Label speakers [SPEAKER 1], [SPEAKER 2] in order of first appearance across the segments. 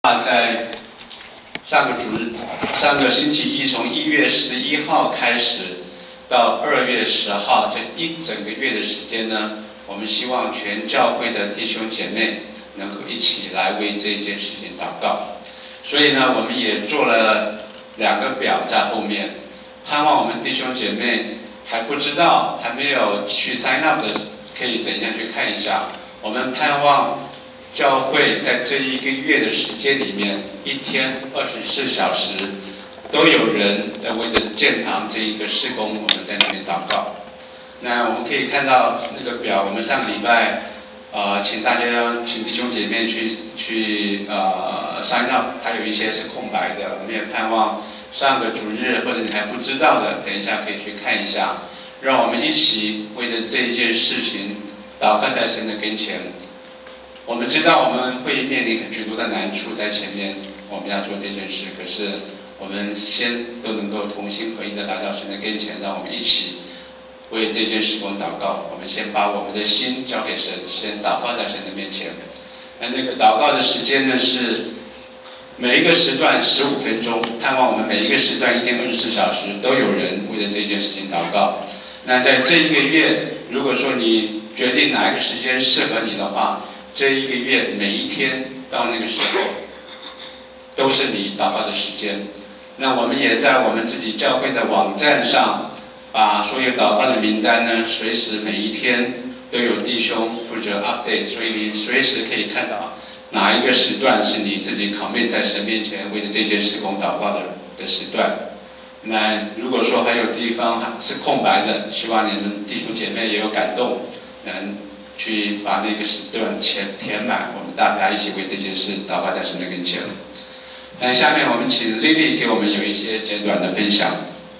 [SPEAKER 1] 在上个星期一，从1月11号开始到2月10号，这一整个月的时间呢，我们希望全教会的弟兄姐妹能够一起来为这件事情祷告。所以呢，我们也做了2个表在后面，盼望我们弟兄姐妹还不知道、还没有去 sign up 的，可以等一下去看一下。我们盼望教会在这1个月的时间里面，一天24小时都有人在为着建堂这一个事工，我们在那边祷告。那我们可以看到那个表，我们上个礼拜请弟兄姐妹去sign up， 还有一些是空白的，我们也盼望上个主日或者你还不知道的，等一下可以去看一下，让我们一起为着这一件事情祷告在神的跟前。我们知道我们会面临许多的难处在前面，我们要做这件事，可是我们先都能够同心合意的来到神的跟前，让我们一起为这件事工祷告。我们先把我们的心交给神，先祷告在神的面前。那个祷告的时间呢，是每一个时段15分钟，盼望我们每一个时段一天24小时都有人为了这件事情祷告。那在这1个月，如果说你决定哪一个时间适合你的话，这1个月每一天到那个时候都是你祷告的时间。那我们也在我们自己教会的网站上把所有祷告的名单呢，随时每一天都有弟兄负责 update， 所以你随时可以看到哪一个时段是你自己 commit 在神面前为了这件事工祷告的时段。那如果说还有地方是空白的，希望你们弟兄姐妹也有感动，能去把那个时段填满，我们大家一起为这件事祷告在神的跟前。那下面我们请丽丽给我们有一些简短的分享。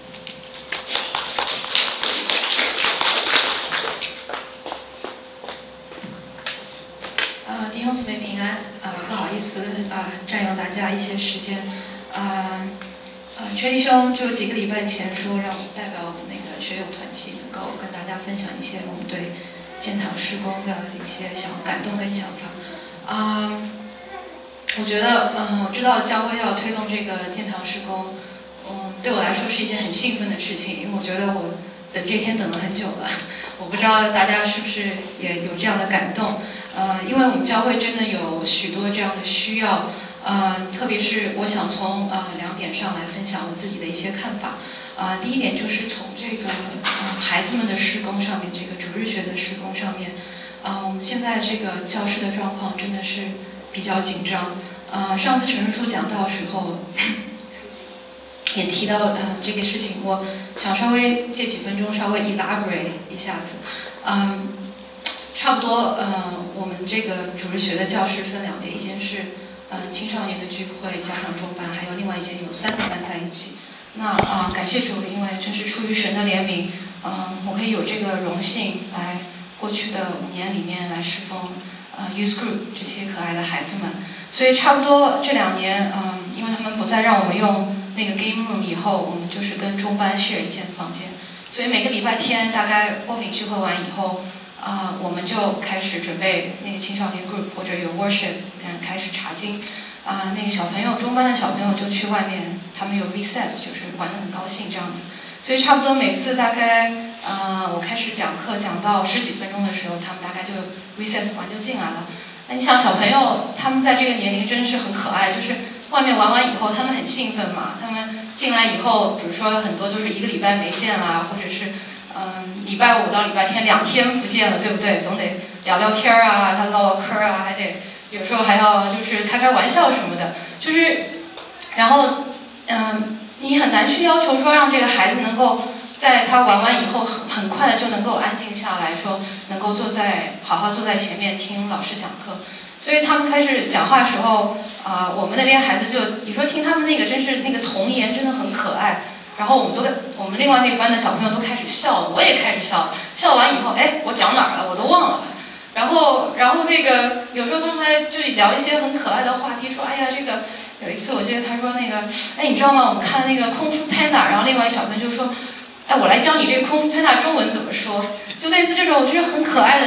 [SPEAKER 2] 弟兄姊妹平安，不好意思占用大家一些时间。缺弟兄就几个礼拜前说让我代表我们那个学友团契能够跟大家分享一些我们对建堂事工的一些感动跟想法。我觉得我知道教会要推动这个建堂事工，对我来说是一件很兴奋的事情，因为我觉得我等这天等了很久了。我不知道大家是不是也有这样的感动。因为我们教会真的有许多这样的需要，特别是我想从2点上来分享我自己的一些看法。第一点就是从这个孩子们的事工上面，这个主日学的事工上面，我们现在这个教室的状况真的是比较紧张。上次陈述书讲到的时候也提到这个事情，我想稍微借几分钟稍微 elaborate 一下子。差不多我们这个主日学的教室分2节，一间是青少年的聚会加上中班，还有另外一间有3个班在一起。那感谢主，因为真是出于神的怜悯，我可以有这个荣幸来过去的5年里面来侍奉youth group 这些可爱的孩子们。所以差不多这2年，因为他们不再让我们用那个 game room 以后，我们就是跟中班 share 一间房间。所以每个礼拜天大概欧饼聚会完以后，我们就开始准备那个青少年 group 或者有 worship， 开始查经。那个小朋友，中班的小朋友就去外面，他们有 recess， 就是玩得很高兴这样子。所以差不多每次大概我开始讲课讲到10几分钟的时候，他们大概就 recess 完就进来了。那你想小朋友他们在这个年龄真是很可爱，就是外面玩完以后他们很兴奋嘛，他们进来以后，比如说很多就是1个礼拜没见啦，或者是礼拜5到礼拜天2天不见了，对不对？总得聊聊天啊，他唠唠嗑啊，还得有时候还要就是开开玩笑什么的，就是然后你很难去要求说让这个孩子能够在他玩完以后很快的就能够安静下来，说能够好好坐在前面听老师讲课。所以他们开始讲话的时候，我们那边孩子就你说听他们那个真是那个童言真的很可爱。然后我们另外那个班的小朋友都开始笑了，我也开始笑了。笑完以后，我讲哪儿了？我都忘了。然后那个有时候他们还就聊一些很可爱的话题，说这个有一次我记得他说那个你知道吗？我们看那个空腹 panda， 然后另外一小朋友就说我来教你这个空腹 panda 中文怎么说，就类似这种就是很可爱的，就是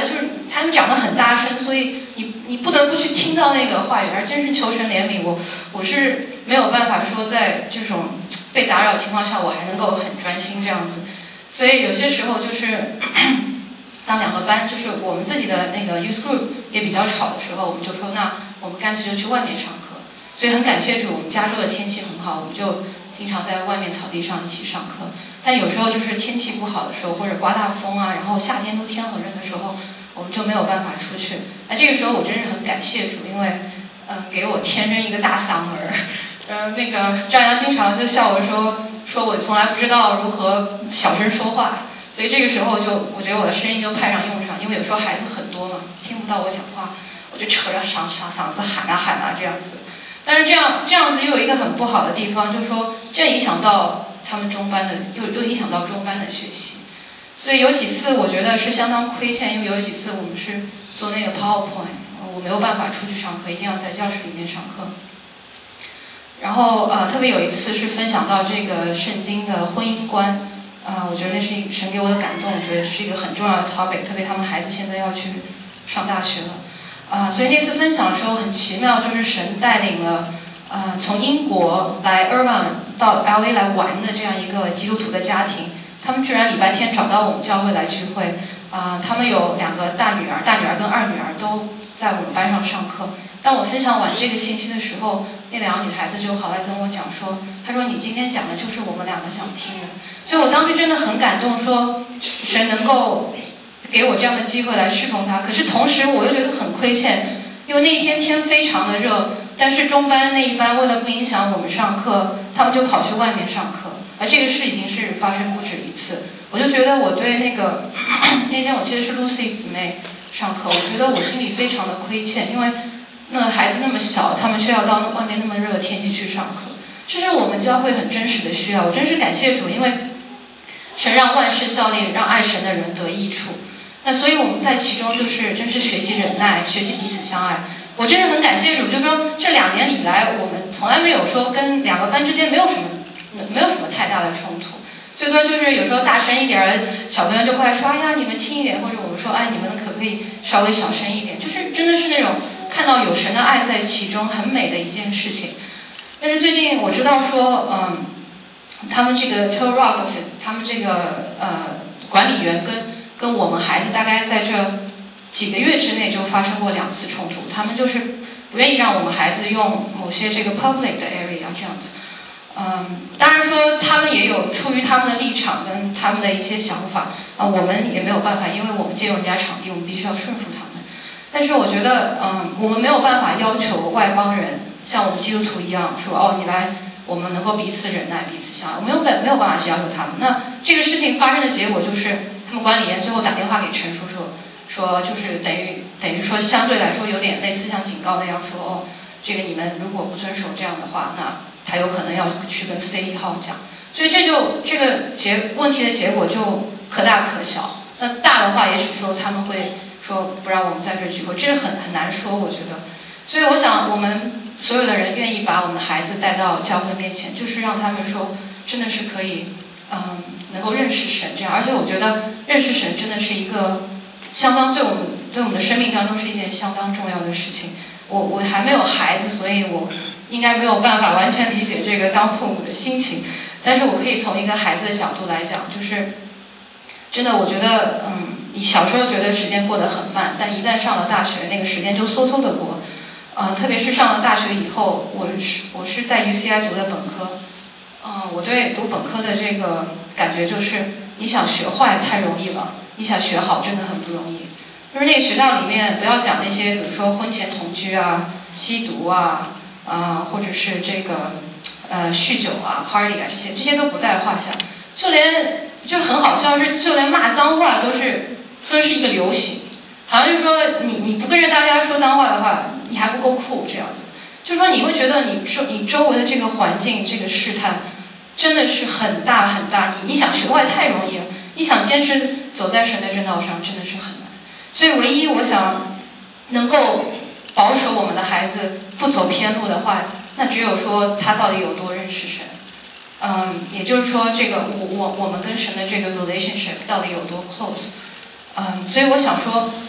[SPEAKER 2] 他们讲得很大声，所以你不得不去听到那个话语，而真是求神怜悯我是没有办法说在这种被打扰情况下我还能够很专心这样子，所以有些时候就是当两个班就是我们自己的那个 youth group 也比较吵的时候，我们就说那我们干脆就去外面上课。所以很感谢主，我们加州的天气很好，我们就经常在外面草地上一起上课。但有时候就是天气不好的时候，或者刮大风啊，然后夏天都天很热的时候，我们就没有办法出去。那这个时候我真是很感谢主，因为给我天生一个大嗓门儿。那个张扬经常就笑我说我从来不知道如何小声说话，所以这个时候我觉得我的声音就派上用场，因为有时候孩子很多嘛，听不到我讲话，我就扯着嗓子喊啊这样子。但是这样子又有一个很不好的地方，就是说这样影响到他们中班的，又影响到中班的学习。所以有几次我觉得是相当亏欠，因为有几次我们是做那个 PowerPoint， 我没有办法出去上课，一定要在教室里面上课。然后特别有一次是分享到这个圣经的婚姻观，我觉得那是神给我的感动，我觉得是一个很重要的 topic， 特别他们孩子现在要去上大学了。所以那次分享的时候很奇妙，就是神带领了从英国来 Irvine 到 LA 来玩的这样一个基督徒的家庭，他们居然礼拜天找到我们教会来聚会。他们有2个大女儿跟2女儿都在我们班上上课。当我分享完这个信息的时候，那2个女孩子就好来跟我讲说，她说你今天讲的就是我们2个想听的。所以我当时真的很感动，说神能够给我这样的机会来侍奉他，可是同时我又觉得很亏欠，因为那一天天非常的热，但是中班那一班为了不影响我们上课，他们就跑去外面上课，而这个事已经是发生不止一次。我就觉得我对那天我其实是 Lucy 姊妹上课，我觉得我心里非常的亏欠，因为那个孩子那么小，他们却要到外面那么热的天气去上课，这是我们教会很真实的需要。我真是感谢主，因为神让万事效力，让爱神的人得益处。那所以我们在其中就是真是学习忍耐，学习彼此相爱。我真是很感谢主，就是说这2年以来，我们从来没有说跟2个班之间没有什么太大的冲突。最多就是有时候大声一点，小朋友就过来说：“哎呀，你们轻一点。”或者我们说：“哎，你们可不可以稍微小声一点？”就是真的是那种看到有神的爱在其中，很美的一件事情。但是最近我知道说，他们这个 Toe Rock 他们这个管理员跟我们孩子大概在这几个月之内就发生过2次冲突，他们就是不愿意让我们孩子用某些这个 public 的 area 这样子。当然说他们也有出于他们的立场跟他们的一些想法我们也没有办法，因为我们借用人家场地，我们必须要顺服他们。但是我觉得我们没有办法要求外邦人像我们基督徒一样说你来，我们能够彼此忍耐彼此相爱，我们没有办法去要求他们。那这个事情发生的结果就是他们管理员最后打电话给陈叔说就是等于说相对来说有点类似像警告那样说这个你们如果不遵守这样的话，那他有可能要去跟 C1号讲。所以这个问题的结果就可大可小。那大的话也许说他们会说不让我们在这聚会，这是很难说我觉得。所以我想我们所有的人愿意把我们的孩子带到教会面前，就是让他们说真的是可以能够认识神这样。而且我觉得认识神真的是一个相当对我们的生命当中是一件相当重要的事情。我还没有孩子，所以我应该没有办法完全理解这个当父母的心情，但是我可以从一个孩子的角度来讲，就是真的我觉得你小时候觉得时间过得很慢，但一旦上了大学，那个时间就嗖嗖的过。特别是上了大学以后，我是在 UCI 读的本科。我对读本科的这个感觉就是，你想学坏太容易了，你想学好真的很不容易。就是那个学校里面，不要讲那些，比如说婚前同居啊、吸毒啊，或者是这个酗酒啊、party 啊这些都不在话下。就很好笑是，就连骂脏话都是一个流行。好像就是说你不跟着大家说脏话的话，你还不够酷这样子。就是说你会觉得你周围的这个环境这个试探真的是很大很大，你想学坏太容易了，你想坚持走在神的正道上真的是很难。所以唯一我想能够保守我们的孩子不走偏路的话，那只有说他到底有多认识神。也就是说这个我们跟神的这个 relationship 到底有多 close。所以我想说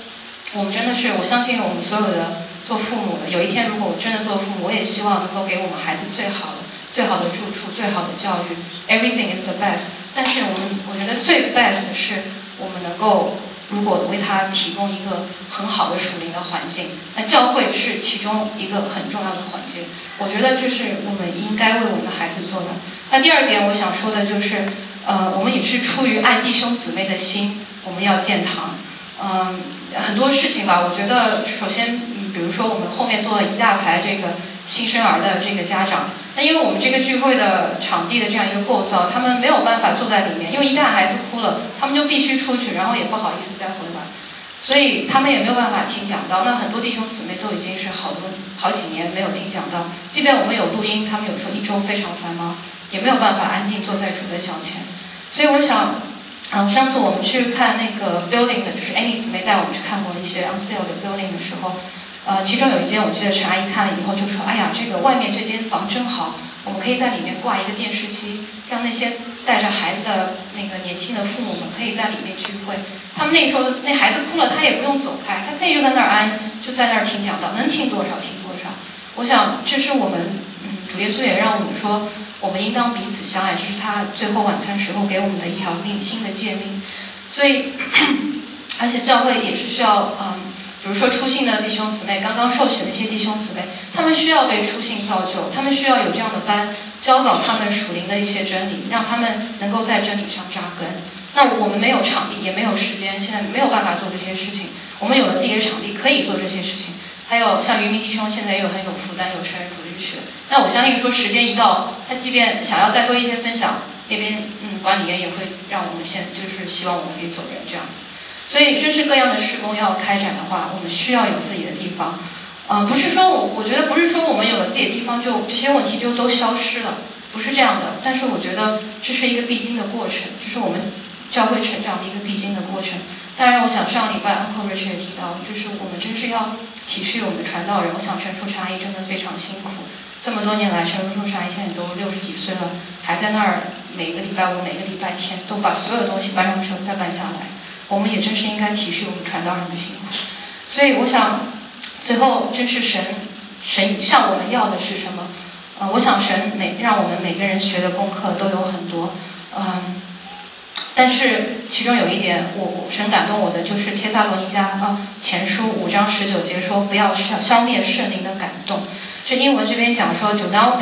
[SPEAKER 2] 我们真的是，我相信我们所有的做父母的，有一天如果我真的做父母，我也希望能够给我们孩子最好的住处，最好的教育 ，everything is the best。但是我觉得最 best 的是我们能够，如果为他提供一个很好的属灵的环境，那教会是其中一个很重要的环境。我觉得这是我们应该为我们的孩子做的。那第二点我想说的就是，我们也是出于爱弟兄姊妹的心，我们要建堂。很多事情吧，我觉得首先，比如说我们后面做了一大排这个新生儿的这个家长，那因为我们这个聚会的场地的这样一个构造，他们没有办法坐在里面，因为一旦孩子哭了，他们就必须出去，然后也不好意思再回来，所以他们也没有办法听讲道。那很多弟兄姊妹都已经是好几年没有听讲道，即便我们有录音，他们有时候一周非常繁忙，也没有办法安静坐在主的脚前。所以我想。上次我们去看那个 building 的，就是 Amy 姊妹带我们去看过一些 on sale 的 building 的时候，其中有一间我记得陈阿姨看了以后就说，哎呀，这个外面这间房真好，我们可以在里面挂一个电视机，让那些带着孩子的那个年轻的父母们可以在里面聚会。他们那时候那孩子哭了，他也不用走开，他可以就在那儿就在那儿听讲道，能听多少听多少。我想这是我们主耶稣也让我们说，我们应当彼此相爱，这是他最后晚餐时候给我们的一条新的诫命。所以，而且教会也是需要，比如说初信的弟兄姊妹，刚刚受洗的一些弟兄姊妹，他们需要被初信造就，他们需要有这样的班教导他们属灵的一些真理，让他们能够在真理上扎根。那我们没有场地，也没有时间，现在没有办法做这些事情。我们有了自己的场地，可以做这些事情。还有像渔民弟兄现在也有很有负担，有成人主日学。那我相信说时间一到，他即便想要再多一些分享，那边管理员也会让我们就是希望我们可以走人这样子。所以这是各样的事工要开展的话，我们需要有自己的地方。不是说我觉得不是说我们有了自己的地方就这些问题就都消失了，不是这样的。但是我觉得这是一个必经的过程，这是我们教会成长的一个必经的过程。当然，我想上礼拜 Uncle Richard 也提到，就是我们真是要体恤我们的传道人。我想陈淑茶阿姨真的非常辛苦，这么多年来，陈淑茶阿姨现在都60几岁了，还在那儿每个礼拜五、每个礼拜天都把所有东西搬上车再搬下来。我们也真是应该体恤我们传道人的辛苦。所以我想，最后真是神向我们要的是什么？我想神让我们每个人学的功课都有很多，但是其中有一点，神感动我的就是帖撒罗尼迦前书5章19节说，不要消灭圣灵的感动。这英文这边讲说 do not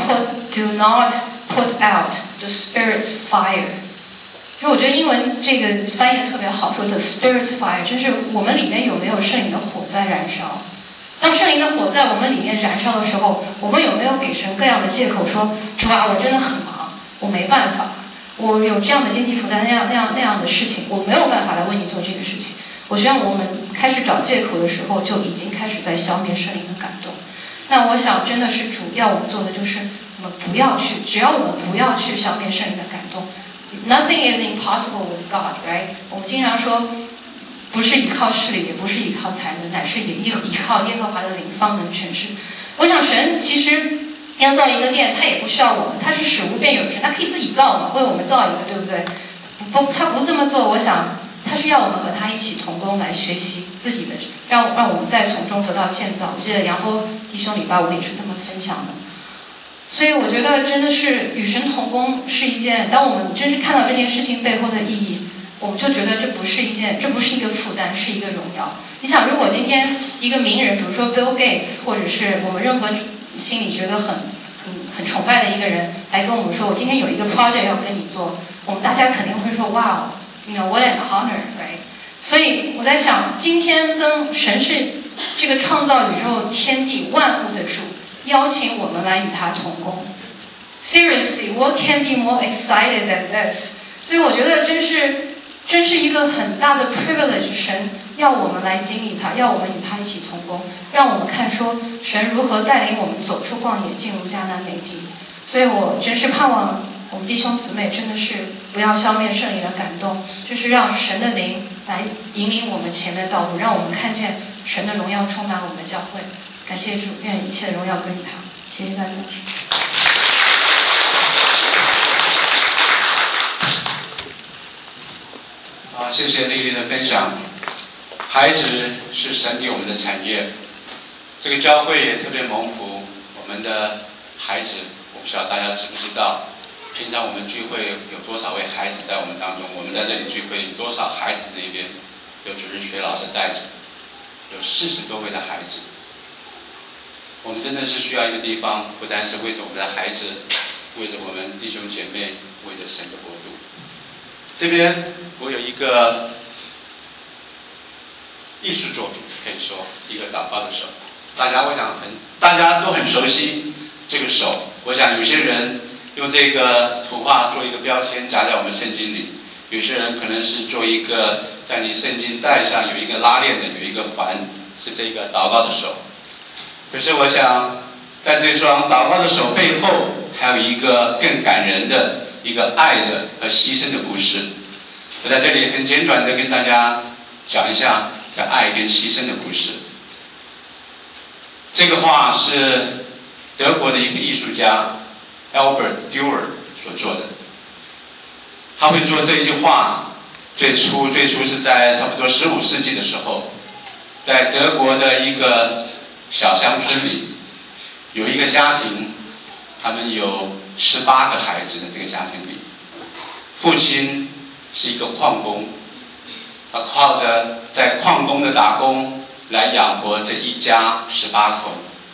[SPEAKER 2] put out the Spirit's fire。就我觉得英文这个翻译的特别好，说 the Spirit's fire， 就是我们里面有没有圣灵的火在燃烧。当圣灵的火在我们里面燃烧的时候，我们有没有给神各样的借口说，主啊，我真的很忙，我没办法，我有这样的经济负担，那样的事情，我没有办法来为你做这个事情。我觉得我们开始找借口的时候，就已经开始在消灭圣灵的感动。那我想，真的是主要我们做的就是，我们不要去，只要我们不要去消灭圣灵的感动。Nothing is impossible with God, right？ 我们经常说，不是依靠势力，也不是依靠才能，乃是依靠耶和华的灵方能全事。我想神其实要造一个殿，他也不需要我们，他是使无变有成，他可以自己造嘛，为我们造一个，对不对？他不这么做，我想他是要我们和他一起同工来学习自己的，让我们再从中得到建造。我记得杨波弟兄礼拜5也是这么分享的。所以我觉得真的是与神同工是一件，当我们真是看到这件事情背后的意义，我们就觉得这不是一个负担，是一个荣耀。你想，如果今天一个名人，比如说 Bill Gates， 或者是我们任何心里觉得很崇拜的一个人来跟我们说，我今天有一个 project 要跟你做，我们大家肯定会说 wow， what an honor， right？ 所以我在想，今天跟神是这个创造宇宙天地万物的主，邀请我们来与他同工。Seriously, what can be more excited than this？ 所以我觉得真是一个很大的 privilege， 神要我们来经历他，要我们与他一起同工，让我们看说神如何带领我们走出旷野，进入迦南美地。所以我真是盼望我们弟兄姊妹真的是不要消灭圣灵的感动，就是让神的灵来引领我们前面的道路，让我们看见神的荣耀充满我们的教会。感谢主，愿一切的荣耀归于他。谢谢大家。
[SPEAKER 1] 好，谢谢丽丽的分享。 孩子是神给我们的产业，这个教会也特别蒙福，我们的孩子，我不知道大家知不知道，平常我们聚会有多少位孩子在我们当中？我们在这里聚会，多少孩子那边有主日学老师带着，有40多位的孩子。我们真的是需要一个地方，不单是为着我们的孩子，为着我们弟兄姐妹，为着神的国度。这边我有一个艺术作品，可以说一个祷告的手。大家都很熟悉这个手。我想有些人用这个图画做一个标签夹在我们圣经里，有些人可能是做一个在你圣经带上有一个拉链的，有一个环，是这个祷告的手。可是我想，在这双祷告的手背后，还有一个更感人的一个爱的和牺牲的故事。我在这里很简短的跟大家讲一下这爱跟牺牲的故事。这个画是德国的一个艺术家 Albert Dürer 所做的。他会做这一句画，最初是在差不多15世纪的时候，在德国的一个小乡村里，有一个家庭，他们有18个孩子的这个家庭里，父亲是一个矿工，他靠着在矿工的打工来养活这一家18口。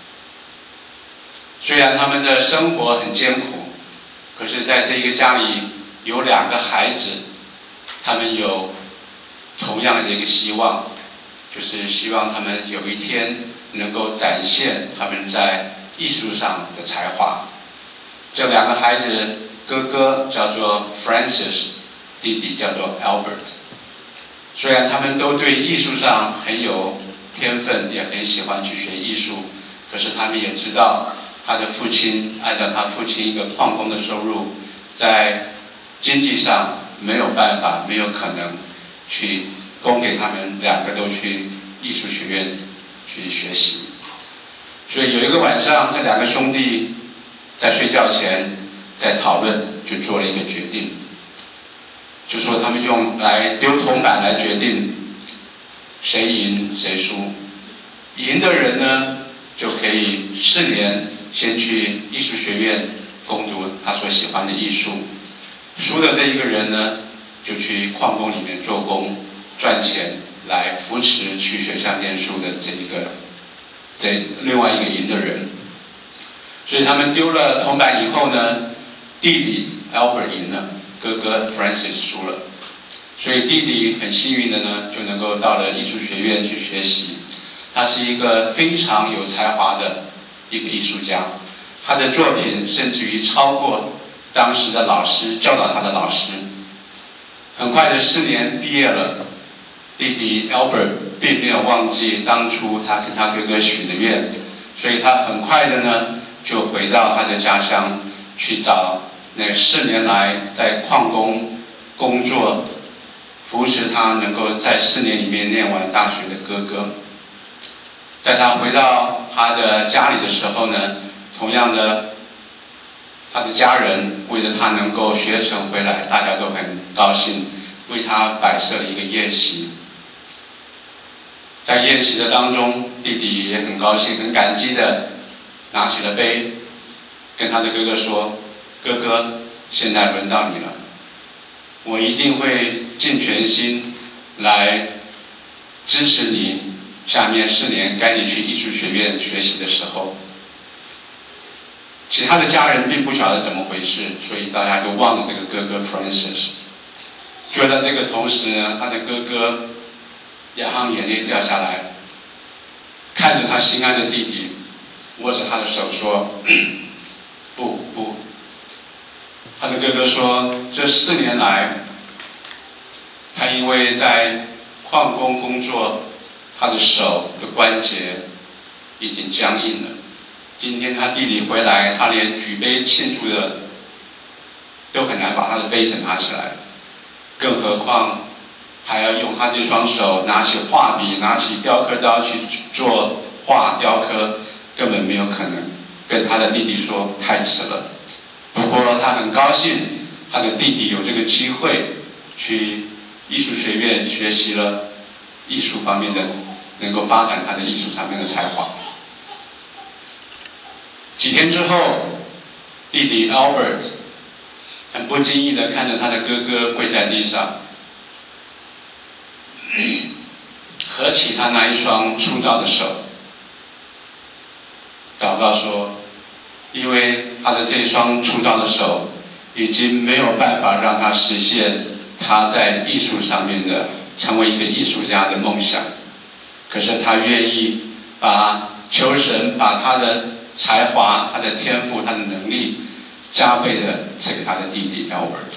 [SPEAKER 1] 虽然他们的生活很艰苦，可是在这个家里有2个孩子，他们有同样的一个希望，就是希望他们有一天能够展现他们在艺术上的才华。这2个孩子，哥哥叫做 Francis， 弟弟叫做 Albert。虽然他们都对艺术上很有天分，也很喜欢去学艺术，可是他们也知道他的父亲按照他父亲一个矿工的收入，在经济上没有办法，没有可能去供给他们2个都去艺术学院去学习。所以有一个晚上，这2个兄弟在睡觉前在讨论，就做了一个决定，就说他们用来丢铜板来决定谁赢谁输。赢的人呢，就可以4年先去艺术学院攻读他所喜欢的艺术，输的这一个人呢，就去矿工里面做工赚钱，来扶持去学校念书的这另外一个赢的人。所以他们丢了铜板以后呢，弟弟 Albert 赢了，哥哥 Francis 输了。所以弟弟很幸运的呢，就能够到了艺术学院去学习。他是一个非常有才华的一个艺术家，他的作品甚至于超过当时的老师，教导他的老师。很快的4年毕业了，弟弟 Albert 并没有忘记当初他跟他哥哥许的愿，所以他很快的呢就回到他的家乡去找那4年来在矿工工作扶持他能够在4年里面念完大学的哥哥。在他回到他的家里的时候呢，同样的他的家人为了他能够学成回来，大家都很高兴，为他摆设了一个宴席。在宴席的当中，弟弟也很高兴很感激的拿起了杯，跟他的哥哥说，哥哥，现在轮到你了，我一定会尽全心来支持你，下面4年该你去艺术学院学习的时候。其他的家人并不晓得怎么回事，所以大家都忘了这个哥哥 Francis。 就在这个同时呢，他的哥哥2行眼泪掉下来，看着他心爱的弟弟，握着他的手说，不。他的哥哥说，这4年来他因为在矿工工作，他的手的关节已经僵硬了。今天他弟弟回来，他连举杯庆祝的都很难把他的杯子拿起来，更何况还要用他这双手拿起画笔，拿起雕刻刀去做画雕刻，根本没有可能。跟他的弟弟说太迟了。不过他很高兴他的弟弟有这个机会去艺术学院学习了艺术方面的，能够发展他的艺术上面的才华。几天之后，弟弟 Albert 很不经意地看着他的哥哥跪在地上，合起他那一双粗糙的手，祷告说，因为他的这双粗糙的手已经没有办法让他实现他在艺术上面的成为一个艺术家的梦想，可是他愿意求神把他的才华、他的天赋、他的能力加倍的赐给他的弟弟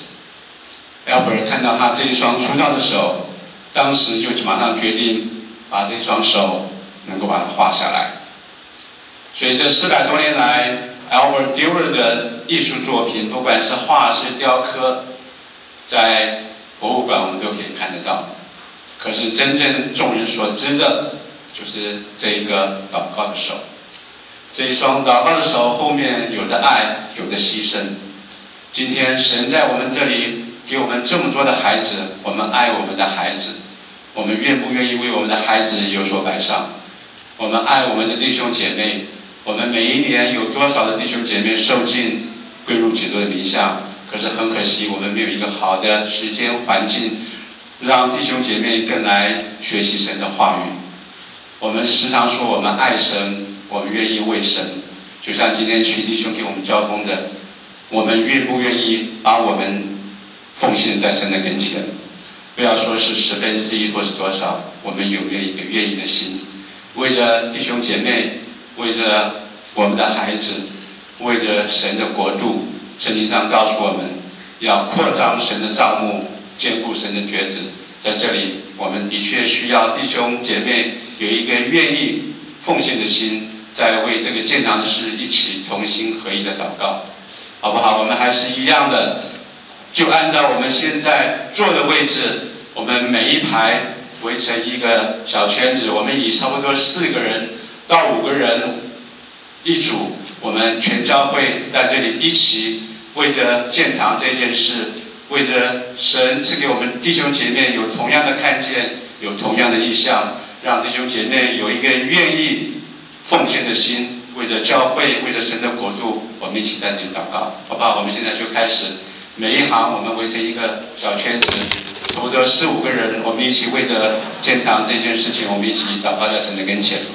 [SPEAKER 1] Albert 看到他这一双粗糙的手，当时就马上决定把这双手能够把它画下来。所以这400多年来 Albert Dürer 的艺术作品，不管是画是雕刻，在博物馆我们都可以看得到。可是真正众人所知的就是这一个祷告的手，这一双祷告的手后面有着爱，有着牺牲。今天神在我们这里给我们这么多的孩子，我们爱我们的孩子，我们愿不愿意为我们的孩子有所摆上？我们爱我们的弟兄姐妹，我们每一年有多少的弟兄姐妹受尽归入基督的名下，可是很可惜我们没有一个好的时间环境让弟兄姐妹更来学习神的话语。我们时常说我们爱神，我们愿意为神，就像今天徐弟兄给我们交通的，我们愿不愿意把我们奉献在神的跟前？不要说是1/10或是多少，我们有一个愿意的心，为着弟兄姐妹，为着我们的孩子，为着神的国度。圣经上告诉我们要扩张神的帐幕，坚固神的橛子。在这里我们的确需要弟兄姐妹有一个愿意奉献的心，在为这个建堂的事一起同心合一的祷告，好不好？我们还是一样的，就按照我们现在坐的位置，我们每一排围成一个小圈子，我们以差不多4个人到5个人一组，我们全教会在这里一起为着建堂这件事，为着神赐给我们弟兄姐妹有同样的看见，有同样的意向，让弟兄姐妹有一个愿意奉献的心，为着教会，为着神的国度，我们一起在这里祷告，好不好？我们现在就开始，每一行我们围成一个小圈子，差不多4、5个人，我们一起为着建堂这件事情，我们一起祷告在神的跟前。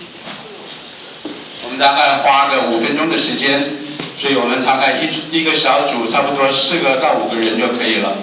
[SPEAKER 1] 我们大概花个5分钟的时间，所以我们大概一个小组差不多4个到5个人就可以了。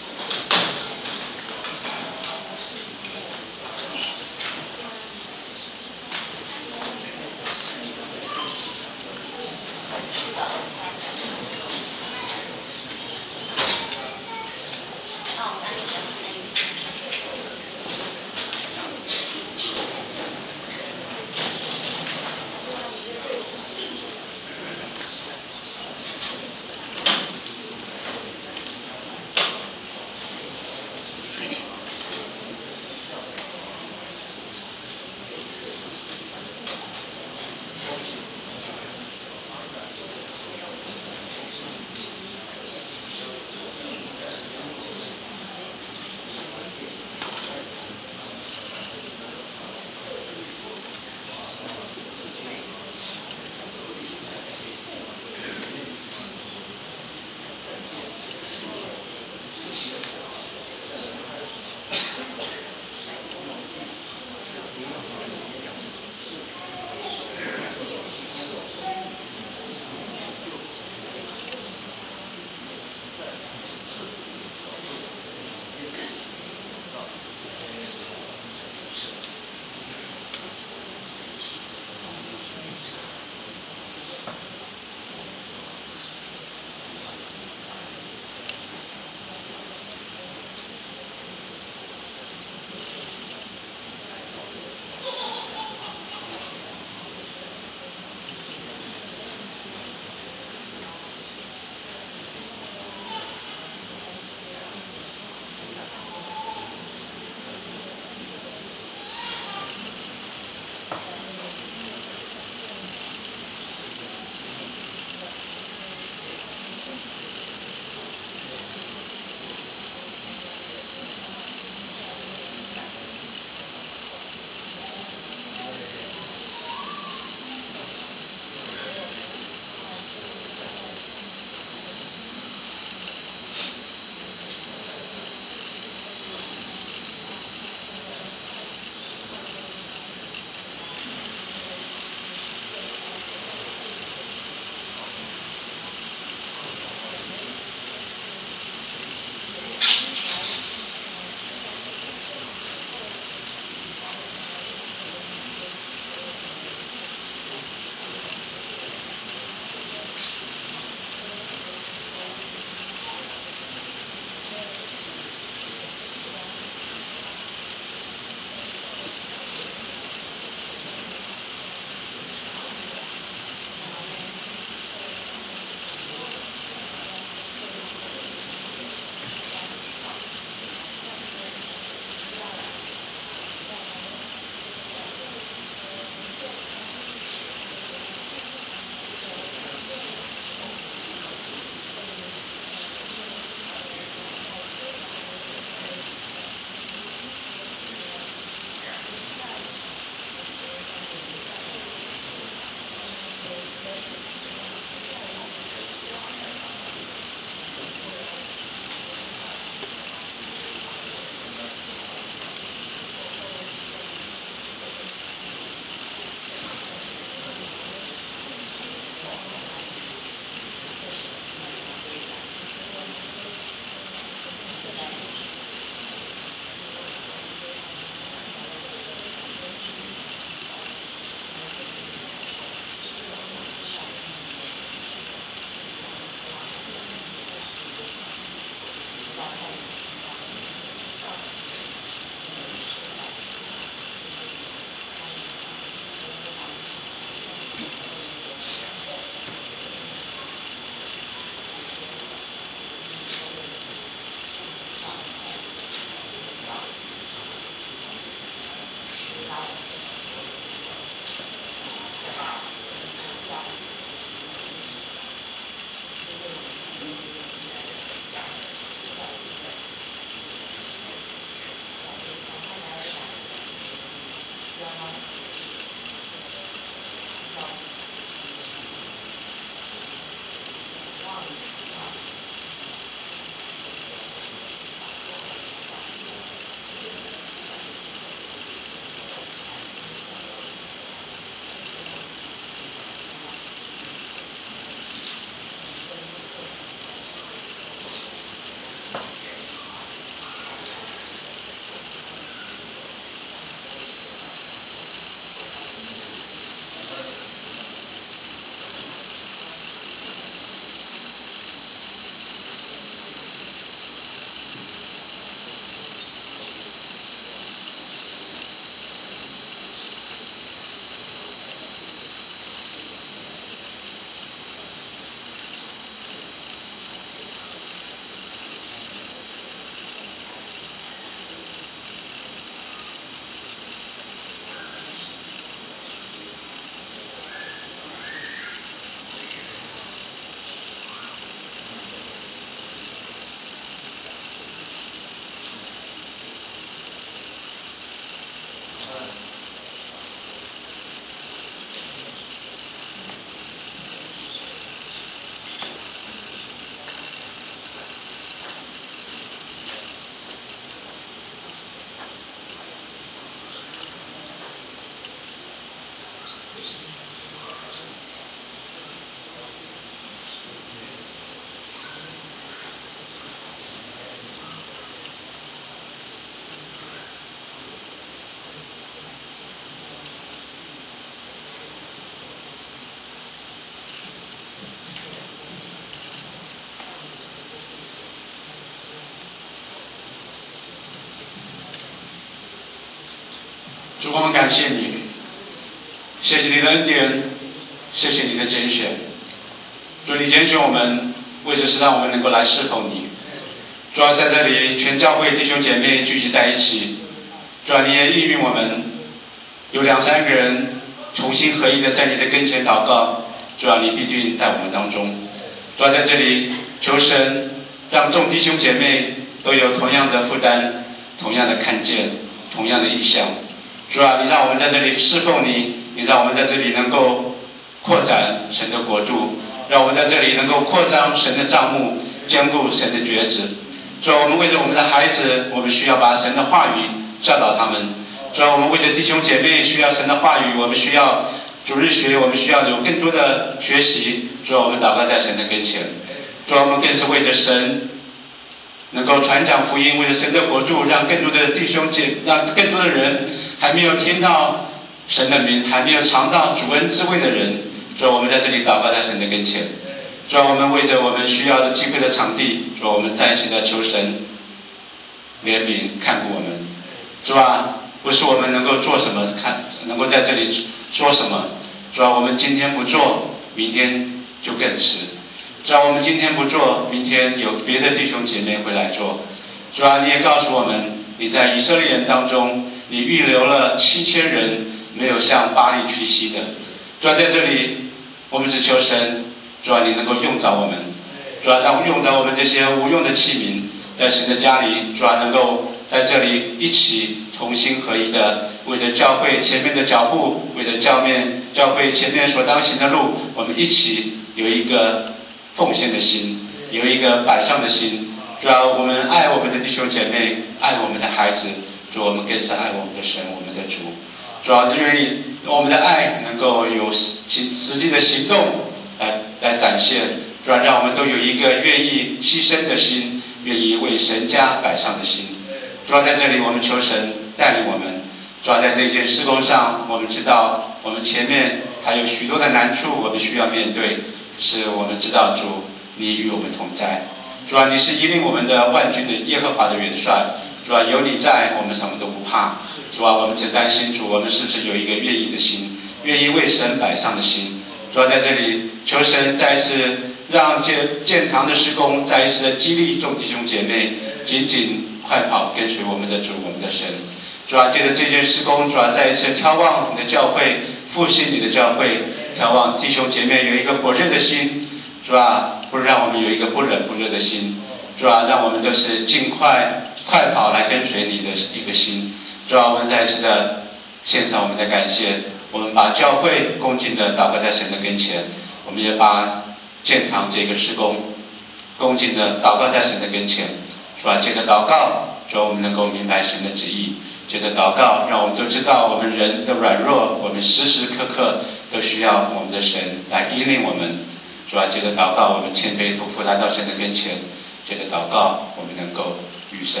[SPEAKER 1] 主，我们感谢你，谢谢你的恩典，谢谢你的拣选。主，你拣选我们，为的是让我们能够来侍奉你。主要在这里，全教会弟兄姐妹聚集在一起。主要你也应允我们，有2、3个人同心合意的在你的跟前祷告。主要你必定在我们当中。主要在这里，求神让众弟兄姐妹都有同样的负担，同样的看见，同样的意向。主啊，你让我们在这里侍奉你，你让我们在这里能够扩展神的国度，让我们在这里能够扩张神的帐幕，坚固神的橛子。主啊，我们为着我们的孩子，我们需要把神的话语教导他们。主啊，我们为着弟兄姐妹需要神的话语，我们需要主日学，我们需要有更多的学习。主啊，我们祷告在神的跟前。主啊，我们更是为着神能够传讲福音，为了神的国度，让更多的弟兄姐，让更多的人还没有听到神的名，还没有尝到主恩滋味的人，主啊，我们在这里祷告在神的跟前。主啊，我们为着我们需要的机会的场地，主啊，我们在一起的求神怜悯看顾我们。主啊，不是我们能够做什么，能够在这里说什么。主啊，我们今天不做，明天就更迟。主啊，我们今天不做，明天有别的弟兄姐妹会来做。主啊，你也告诉我们，你在以色列人当中，你预留了7000人，没有向巴力屈膝的。主啊，在这里，我们只求神，主啊，你能够用着我们。主啊，让用着我们这些无用的器皿，在神的家里，主啊，能够在这里一起同心合一的，为着教会前面的脚步，为着教会前面所当行的路，我们一起有一个奉献的心，有一个摆上的心。主啊，我们爱我们的弟兄姐妹，爱我们的孩子。主，我们更是爱我们的神，我们的主。主啊，愿意我们的爱能够有实际的行动来展现。主啊，让我们都有一个愿意牺牲的心，愿意为神家摆上的心。主啊，在这里我们求神带领我们。主啊，在这件事工上，我们知道我们前面还有许多的难处，我们需要面对。是我们知道主，你与我们同在。主啊，你是引领我们的万军的耶和华的元帅。主啊，有你在，我们什么都不怕。主啊，我们只担心主，我们是不是有一个愿意的心，愿意为神摆上的心。主啊，在这里求神再一次让建堂的事工再一次的激励众弟兄姐妹，紧紧快跑跟随我们的主，我们的神。主啊，借着这件事工，主啊，再一次眺望你的教会，复兴你的教会，眺望弟兄姐妹有一个火热的心。主啊，不让我们有一个不冷不热的心。主啊，让我们都是尽快跑来跟随你的一个心。主啊，我们再一次的献上我们的感谢，我们把教会恭敬的祷告在神的跟前，我们也把建堂这个事工恭敬的祷告在神的跟前。主啊，借着祷告，主啊，我们能够明白神的旨意。借着祷告，让我们都知道我们人的软弱，我们时时刻刻都需要我们的神来引领我们。主啊，借着祷告，我们谦卑匍匐来到神的跟前。借着祷告，我们能够与神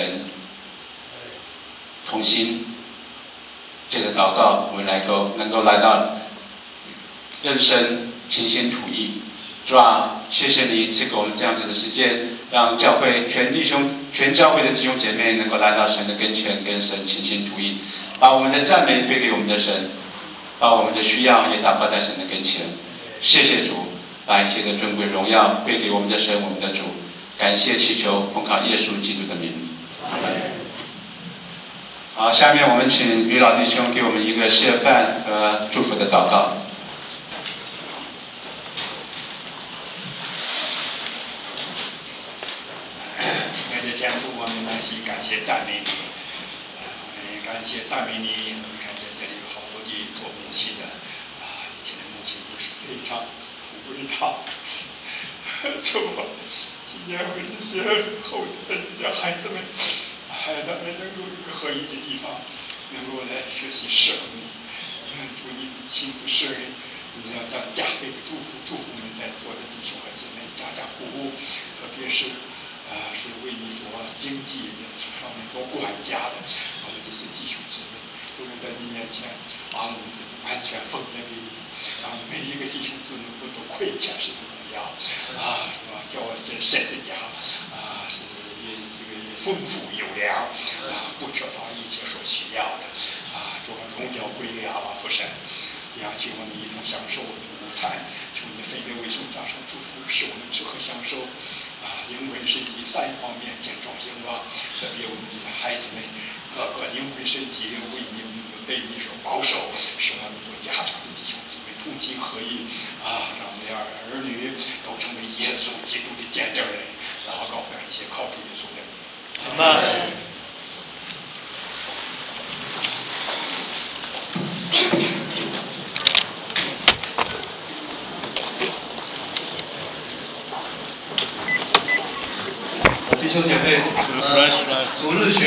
[SPEAKER 1] 同心。借着祷告，我们能够来到认神倾心吐意。主啊，谢谢你赐给我们这样子的时间，让教会全教会的弟兄姐妹能够来到神的跟前，跟神倾心吐意，把我们的赞美归给我们的神，把我们的需要也祷告在神的跟前。谢谢主，把一切的尊贵荣耀归给我们的神，我们的主。感谢祈求，奉靠耶稣基督的名。阿门。好，下面我们请于老弟兄给我们一个示范和祝福的祷告。
[SPEAKER 3] 爱的天父，我们满心感谢赞美你，感谢赞美你。我们看在这里有好多的做母亲的以前的母亲都是非常苦为他。主啊，今年为这些后代的这些孩子们，他们能够有一个合一的地方，能够来学习侍奉你。主，你亲自施恩，你要将加倍的祝福我们在座的弟兄和姊妹，家鼓舞，特别是为你所经济上面做管家的我们这些弟兄姊妹，都能在你面前把我们自己完全奉献给你，让每一个弟兄姊妹都亏欠是不一样是吧？叫我这神的家是这个丰富有粮不缺乏一切所需要的说荣耀归给阿爸父神。也请我们一同享受午餐，求你分别为圣加上祝福，使我们吃喝享受。灵魂身体三方面健壮兴旺，特别我们的孩子们各个灵魂身体为你们被你所保守，使我们做家长的弟兄姊妹同心合意让我们的儿女都成为耶稣基督的见证人。祷告感谢，靠主耶稣的名。阿们。
[SPEAKER 1] 弟兄姐妹，主日学